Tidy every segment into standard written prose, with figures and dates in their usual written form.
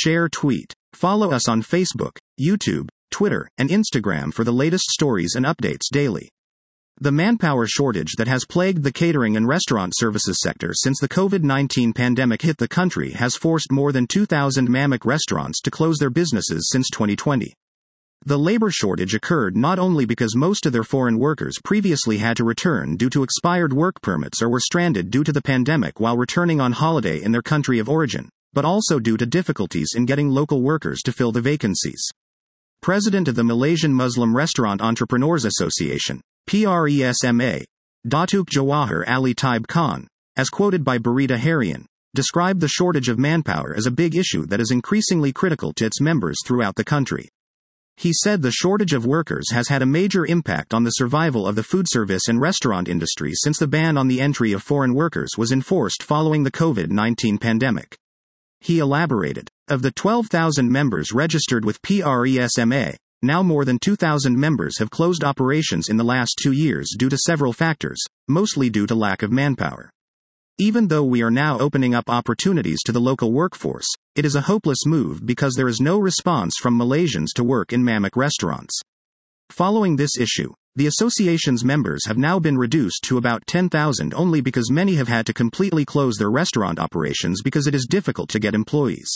Share tweet. Follow us on Facebook, YouTube, Twitter, and Instagram for the latest stories and updates daily. The manpower shortage that has plagued the catering and restaurant services sector since the COVID-19 pandemic hit the country has forced more than 2,000 Mamak restaurants to close their businesses since 2020. The labor shortage occurred not only because most of their foreign workers previously had to return due to expired work permits or were stranded due to the pandemic while returning on holiday in their country of origin, but also due to difficulties in getting local workers to fill the vacancies. President of the Malaysian Muslim Restaurant Entrepreneurs Association, PRESMA, Datuk Jawahar Ali Taib Khan, as quoted by Berita Harian, described the shortage of manpower as a big issue that is increasingly critical to its members throughout the country. He said the shortage of workers has had a major impact on the survival of the food service and restaurant industry since the ban on the entry of foreign workers was enforced following the COVID-19 pandemic. He elaborated, of the 12,000 members registered with PRESMA, now more than 2,000 members have closed operations in the last 2 years due to several factors, mostly due to lack of manpower. Even though we are now opening up opportunities to the local workforce, it is a hopeless move because there is no response from Malaysians to work in Mamak restaurants. Following this issue, the association's members have now been reduced to about 10,000 only because many have had to completely close their restaurant operations because it is difficult to get employees.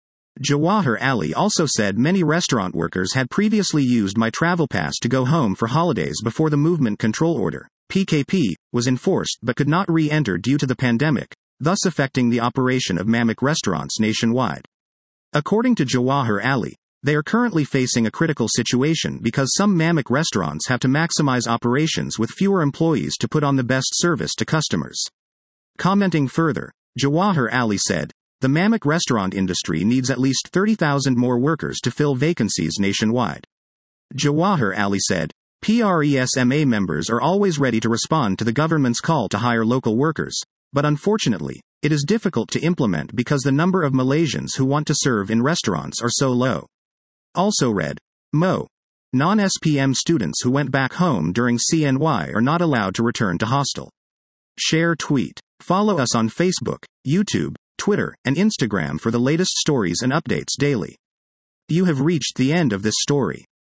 Jawahar Ali also said many restaurant workers had previously used My Travel Pass to go home for holidays before the Movement Control Order, PKP, was enforced but could not re-enter due to the pandemic, thus affecting the operation of Mamak restaurants nationwide. According to Jawahar Ali, they are currently facing a critical situation because some Mamak restaurants have to maximize operations with fewer employees to put on the best service to customers. Commenting further, Jawahar Ali said, the Mamak restaurant industry needs at least 30,000 more workers to fill vacancies nationwide. Jawahar Ali said, PRESMA members are always ready to respond to the government's call to hire local workers, but unfortunately, it is difficult to implement because the number of Malaysians who want to serve in restaurants are so low. Also read, Mo. Non-SPM students who went back home during CNY are not allowed to return to hostel. Share tweet. Follow us on Facebook, YouTube, Twitter, and Instagram for the latest stories and updates daily. You have reached the end of this story.